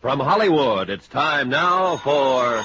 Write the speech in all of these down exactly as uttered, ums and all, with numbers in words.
From Hollywood, it's time now for...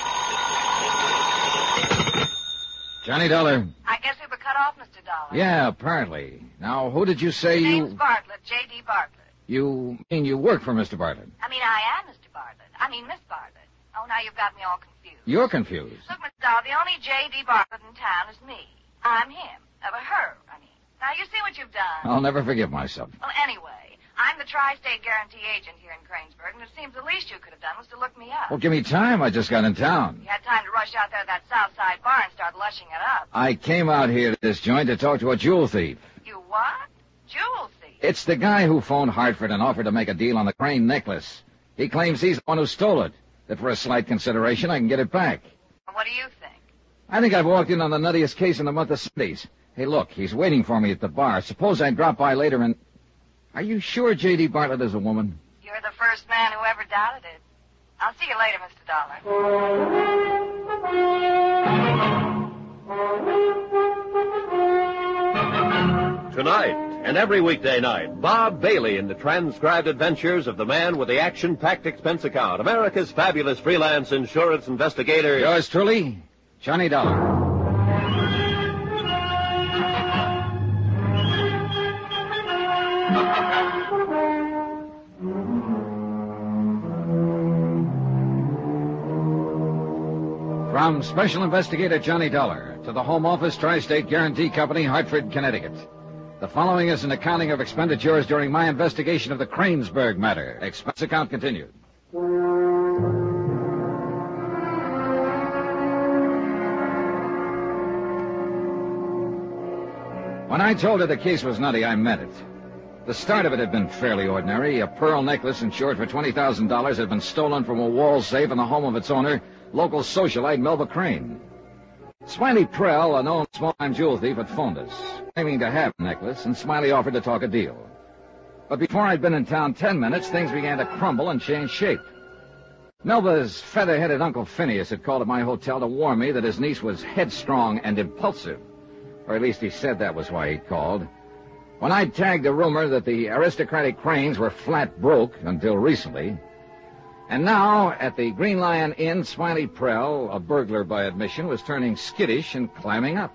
Johnny Dollar. I guess we were cut off, Mister Dollar. Yeah, apparently. Now, who did you say His you... name's Bartlett, J D. Bartlett. You mean you work for Mister Bartlett? I mean, I am Mister Bartlett. I mean, Miss Bartlett. Oh, now you've got me all confused. You're confused. Look, Mister Dollar, the only J D. Bartlett in town is me. I'm him. Uh, her, I mean. Now, you see what you've done. I'll never forgive myself. Well, anyway, I'm the tri-state guarantee agent here in Cranesburg, and it seems the least you could have done was to look me up. Well, give me time. I just got in town. You had time to rush out there to that south side bar and start lushing it up. I came out here to this joint to talk to a jewel thief. You what? Jewel thief? It's the guy who phoned Hartford and offered to make a deal on the Crane necklace. He claims he's the one who stole it, that for a slight consideration I can get it back. What do you think? I think I've walked in on the nuttiest case in the month of Sundays. Hey, look, he's waiting for me at the bar. Suppose I drop by later and... Are you sure J D. Bartlett is a woman? You're the first man who ever doubted it. I'll see you later, Mister Dollar. Tonight, and every weekday night, Bob Bailey in the transcribed adventures of the man with the action-packed expense account, America's fabulous freelance insurance investigator... Yours truly, Johnny Dollar. From Special Investigator Johnny Dollar to the Home Office Tri-State Guarantee Company, Hartford, Connecticut. The following is an accounting of expenditures during my investigation of the Cranesburg matter. Expense account continued. When I told her the case was nutty, I meant it. The start of it had been fairly ordinary. A pearl necklace insured for twenty thousand dollars had been stolen from a wall safe in the home of its owner, local socialite Melba Crane. Smiley Prell, a known small-time jewel thief, had phoned us, claiming to have the necklace, and Smiley offered to talk a deal. But before I'd been in town ten minutes, things began to crumble and change shape. Melba's feather-headed Uncle Phineas had called at my hotel to warn me that his niece was headstrong and impulsive. Or at least he said that was why he'd called. When I'd tagged the rumor that the aristocratic Cranes were flat broke until recently... And now, at the Green Lion Inn, Smiley Prell, a burglar by admission, was turning skittish and climbing up.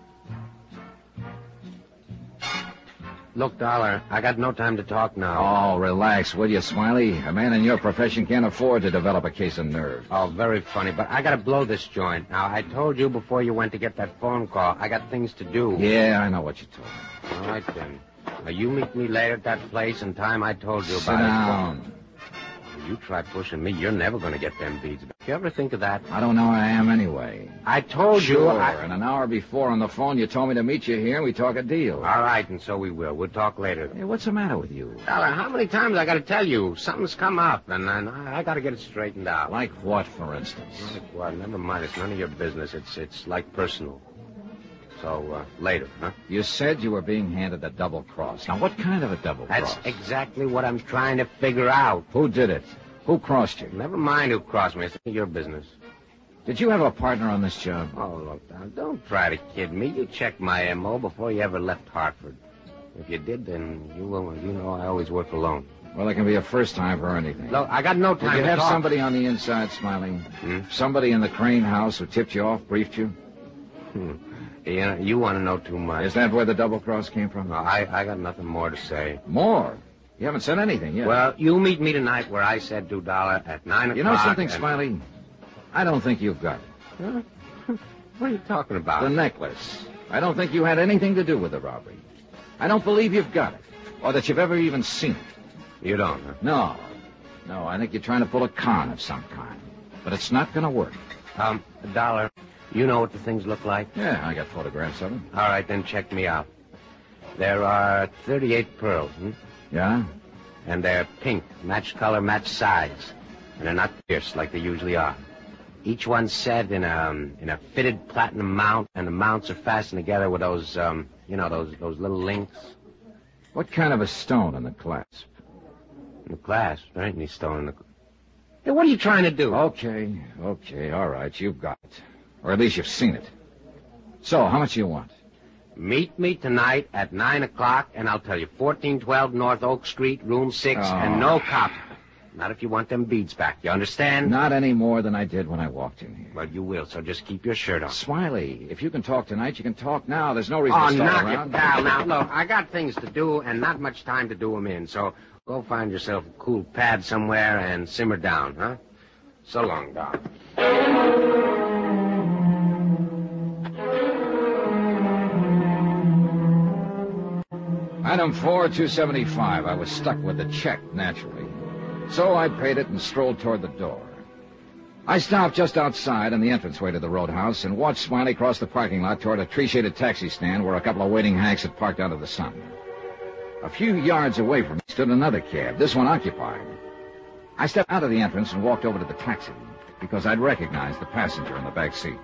Look, Dollar, I got no time to talk now. Oh, relax, will you, Smiley? A man in your profession can't afford to develop a case of nerves. Oh, very funny, but I gotta blow this joint. Now, I told you before you went to get that phone call, I got things to do. Yeah, I know what you told me. All right, then. Now, you meet me later at that place in time I told you about. Sit down. You try pushing me, you're never going to get them beads. You ever think of that? I don't know I am anyway. I told sure, you... I... and an hour before on the phone, you told me to meet you here and we talk a deal. All right, and so we will. We'll talk later. Hey, what's the matter with you? Dollar, how many times I got to tell you? Something's come up, and, and I, I got to get it straightened out. Like what, for instance? Like what? Never mind. It's none of your business. It's it's like personal. So, uh, later, huh? You said you were being handed a double cross. Now, what kind of a double That's cross? That's exactly what I'm trying to figure out. Who did it? Who crossed you? Never mind who crossed me. It's your business. Did you have a partner on this job? Oh, look, now, don't try to kid me. You checked my M O before you ever left Hartford. If you did, then you will. You know I always work alone. Well, it can be a first time for anything. Look, I got no time Did you to have talk. somebody on the inside, Smiley? Hmm? Somebody in the Crane house who tipped you off, briefed you? Hmm. You, know, you want to know too much. Is that where the double cross came from? No, I, I got nothing more to say. More? You haven't said anything yet. Well, you meet me tonight where I said two dollar at nine o'clock. You know something, and... Smiley? I don't think you've got it. Huh? What are you talking about? The necklace. I don't think you had anything to do with the robbery. I don't believe you've got it, or that you've ever even seen it. You don't, huh? No. No, I think you're trying to pull a con of some kind. But it's not going to work. Um, a dollar. You know what the things look like? Yeah, I got photographs of them. All right, then check me out. There are thirty-eight pearls, hmm? Yeah? And they're pink, match color, match size. And they're not pierced like they usually are. Each one's set in a, um, in a fitted platinum mount, and the mounts are fastened together with those, um, you know, those, those little links. What kind of a stone in the clasp? In the clasp? There ain't any stone in the... Hey, what are you trying to do? Okay, okay, all right, you've got it. Or at least you've seen it. So, how much do you want? Meet me tonight at nine o'clock, and I'll tell you, fourteen twelve North Oak Street, room six, Oh. and no cop. Not if you want them beads back. You understand? Not any more than I did when I walked in here. Well, you will, so just keep your shirt on. Smiley, if you can talk tonight, you can talk now. There's no reason Oh, to stall knock around. it down now. Look, I got things to do and not much time to do them in, so go find yourself a cool pad somewhere and simmer down, huh? So long, Doc. Item four, two seventy-five. I was stuck with the check, naturally. So I paid it and strolled toward the door. I stopped just outside in the entranceway to the roadhouse and watched Smiley cross the parking lot toward a tree-shaded taxi stand where a couple of waiting hanks had parked out of the sun. A few yards away from me stood another cab, this one occupied. I stepped out of the entrance and walked over to the taxi because I'd recognized the passenger in the back seat.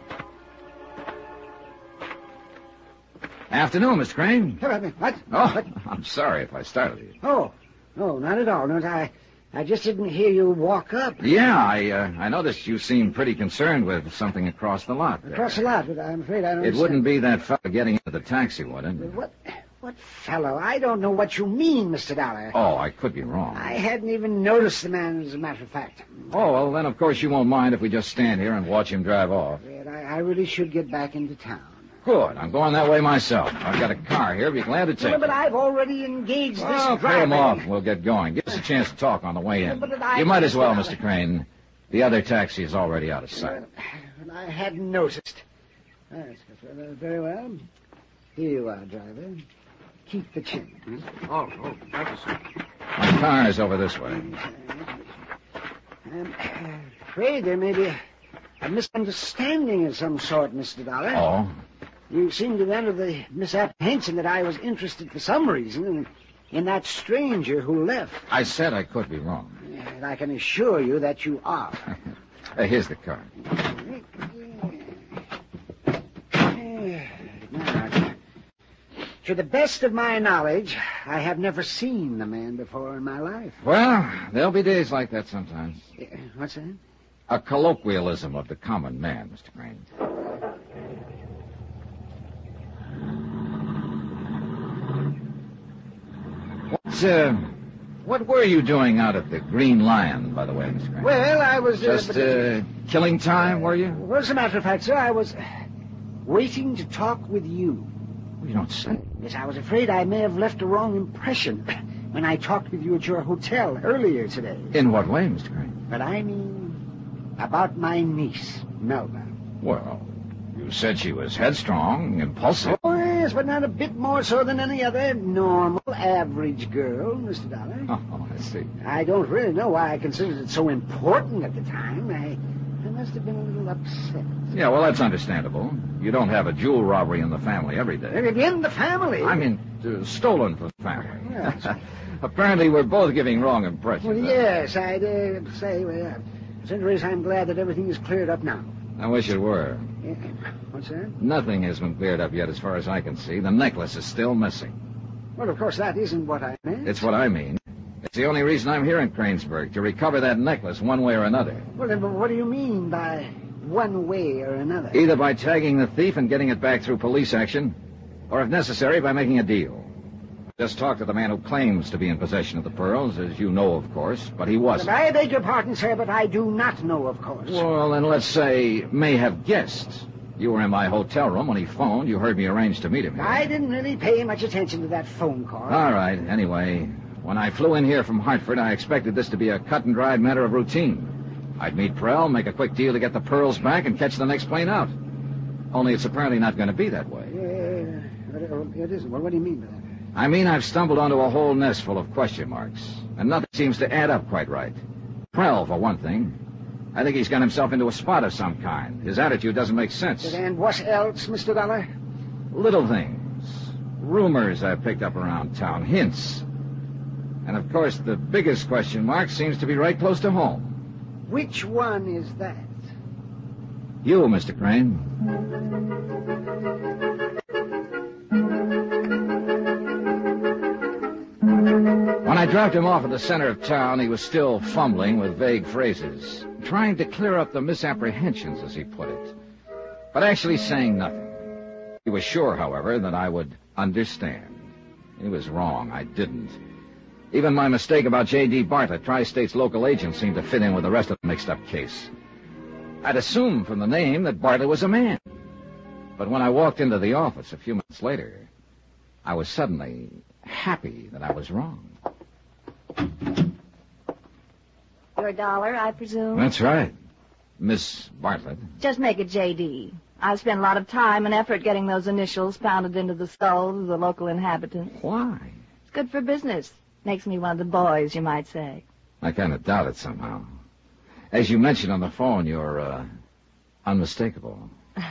Afternoon, Mister Crane. What? Oh, What? I'm sorry if I startled you. Oh, no, not at all. No, I, I just didn't hear you walk up. Yeah, I uh, I noticed you seemed pretty concerned with something across the lot there. Across the lot, but I'm afraid I don't It understand. wouldn't be that fellow getting into the taxi, would it? What, what fellow? I don't know what you mean, Mister Dollar. Oh, I could be wrong. I hadn't even noticed the man, as a matter of fact. Oh, well, then, of course, you won't mind if we just stand here and watch him drive off. But I, I really should get back into town. Good. I'm going that way myself. I've got a car here. Be glad to take Well, but it. I've already engaged this Well, driver. pay him off. We'll get going. Give us a chance to talk on the way in. But I- You might as well, Mister Crane. The other taxi is already out of sight. Well, I hadn't noticed. That's uh, very well. Here you are, driver. Keep the change. Oh, oh, thank you, sir. My car is over this way. I'm afraid there may be a, a misunderstanding of some sort, Mister Dollar. Oh? You seem to be under the misapprehension that I was interested for some reason in, in that stranger who left. I said I could be wrong. And I can assure you that you are. Uh, here's the car. Now, to the best of my knowledge, I have never seen the man before in my life. Well, there'll be days like that sometimes. Uh, What's that? A colloquialism of the common man, Mister Crane. What, uh, what were you doing out at the Green Lion, by the way, Mister Crane? Well, I was... Uh, Just, but- uh, killing time, were you? Well, as a matter of fact, sir, I was waiting to talk with you. You don't say. Yes, I was afraid I may have left a wrong impression when I talked with you at your hotel earlier today. In what way, Mister Crane? But I mean about my niece, Melba. Well, you said she was headstrong, impulsive. Oh, yes, but not a bit more so than any other normal, average girl, Mister Dollar. Oh, I see. I don't really know why I considered it so important at the time. I, I must have been a little upset. Yeah, well, that's understandable. You don't have a jewel robbery in the family every day. In the family? I mean, uh, stolen from the family. Yes. Apparently, we're both giving wrong impressions. Well, huh? yes, I dare say, well, considering I'm glad that everything is cleared up now. I wish it were. Yeah. What's that? Nothing has been cleared up yet as far as I can see. The necklace is still missing. Well, of course, that isn't what I meant. It's what I mean. It's the only reason I'm here in Cranesburg, to recover that necklace one way or another. Well, then, what do you mean by one way or another? Either by tagging the thief and getting it back through police action, or if necessary, by making a deal. Just talked to the man who claims to be in possession of the pearls, as you know, of course, but he wasn't. I beg your pardon, sir, but I do not know, of course. Well, then let's say, may have guessed. You were in my hotel room when he phoned. You heard me arrange to meet him here. I didn't really pay much attention to that phone call. All right. Anyway, when I flew in here from Hartford, I expected this to be a cut-and-dried matter of routine. I'd meet Prell, make a quick deal to get the pearls back, and catch the next plane out. Only it's apparently not going to be that way. Yeah, but it isn't. Well, what do you mean by that? I mean, I've stumbled onto a whole nest full of question marks, and nothing seems to add up quite right. Prell, for one thing. I think he's got himself into a spot of some kind. His attitude doesn't make sense. And what else, Mister Dollar? Little things. Rumors I've picked up around town. Hints. And, of course, the biggest question mark seems to be right close to home. Which one is that? You, Mister Crane. When I dropped him off at the center of town, he was still fumbling with vague phrases, trying to clear up the misapprehensions, as he put it, but actually saying nothing. He was sure, however, that I would understand. He was wrong. I didn't. Even my mistake about J D. Bartlett, Tri-State's local agent, seemed to fit in with the rest of the mixed-up case. I'd assumed from the name that Bartlett was a man. But when I walked into the office a few minutes later, I was suddenly happy that I was wrong. Your dollar, I presume? That's right. Miss Bartlett. Just make it J D. I've spent a lot of time and effort getting those initials pounded into the skulls of the local inhabitants. Why? It's good for business. Makes me one of the boys, you might say. I kind of doubt it somehow. As you mentioned on the phone, you're, uh, unmistakable.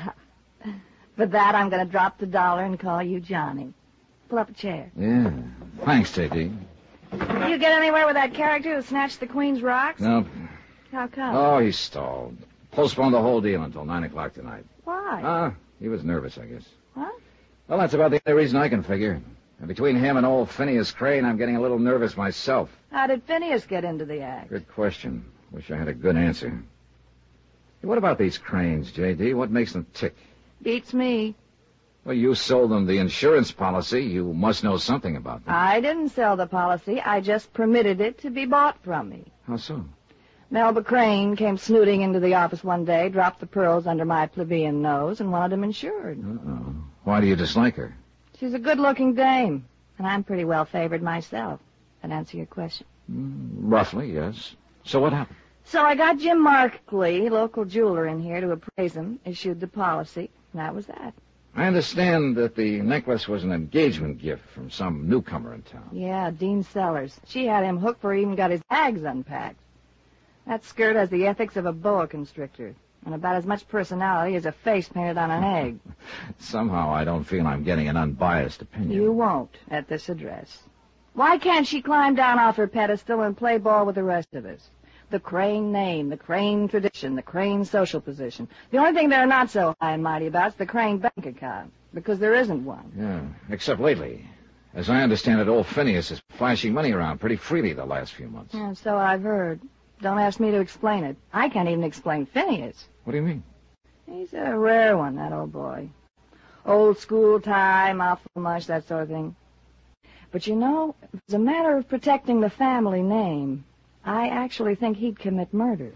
For that, I'm going to drop the dollar and call you Johnny. Pull up a chair. Yeah. Thanks, J D. Did you get anywhere with that character who snatched the Queen's rocks? Nope. How come? Oh, he stalled. Postponed the whole deal until nine o'clock tonight. Why? Ah, he was nervous, I guess. What? Well, that's about the only reason I can figure. And between him and old Phineas Crane, I'm getting a little nervous myself. How did Phineas get into the act? Good question. Wish I had a good answer. Hey, what about these Cranes, J D? What makes them tick? Beats me. Well, you sold them the insurance policy. You must know something about them. I didn't sell the policy. I just permitted it to be bought from me. How so? Melba Crane came snooting into the office one day, dropped the pearls under my plebeian nose, and wanted them insured. Uh-oh. Why do you dislike her? She's a good-looking dame, and I'm pretty well favored myself. That answer your question? Mm, roughly, yes. So what happened? So I got Jim Markley, local jeweler, in here to appraise him, issued the policy, and that was that. I understand that the necklace was an engagement gift from some newcomer in town. Yeah, Dean Sellers. She had him hooked before he even got his bags unpacked. That skirt has the ethics of a boa constrictor, and about as much personality as a face painted on an egg. Somehow I don't feel I'm getting an unbiased opinion. You won't at this address. Why can't she climb down off her pedestal and play ball with the rest of us? The Crane name, the Crane tradition, the Crane social position. The only thing they're not so high and mighty about is the Crane bank account, because there isn't one. Yeah, except lately. As I understand it, old Phineas is flashing money around pretty freely the last few months. Yeah, so I've heard. Don't ask me to explain it. I can't even explain Phineas. What do you mean? He's a rare one, that old boy. Old school tie, mouthful mush, that sort of thing. But you know, if it's a matter of protecting the family name, I actually think he'd commit murder.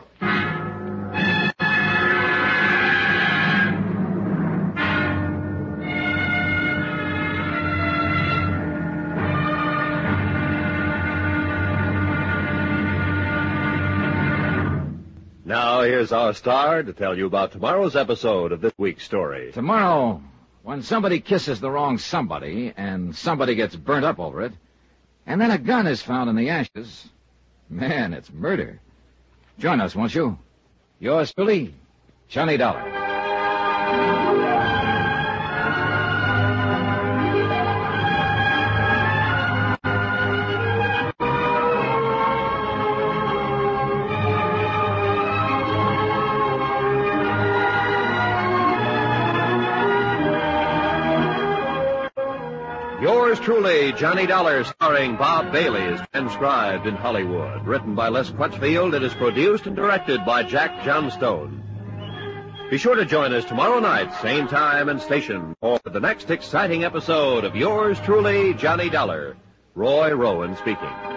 Now, here's our star to tell you about tomorrow's episode of this week's story. Tomorrow, when somebody kisses the wrong somebody, and somebody gets burnt up over it, and then a gun is found in the ashes, man, it's murder. Join us, won't you? Yours truly, Johnny Dollar. Yours truly, Johnny Dollar, starring Bob Bailey, is transcribed in Hollywood. Written by Les Crutchfield, it is produced and directed by Jack Johnstone. Be sure to join us tomorrow night, same time and station, for the next exciting episode of Yours truly, Johnny Dollar. Roy Rowan speaking.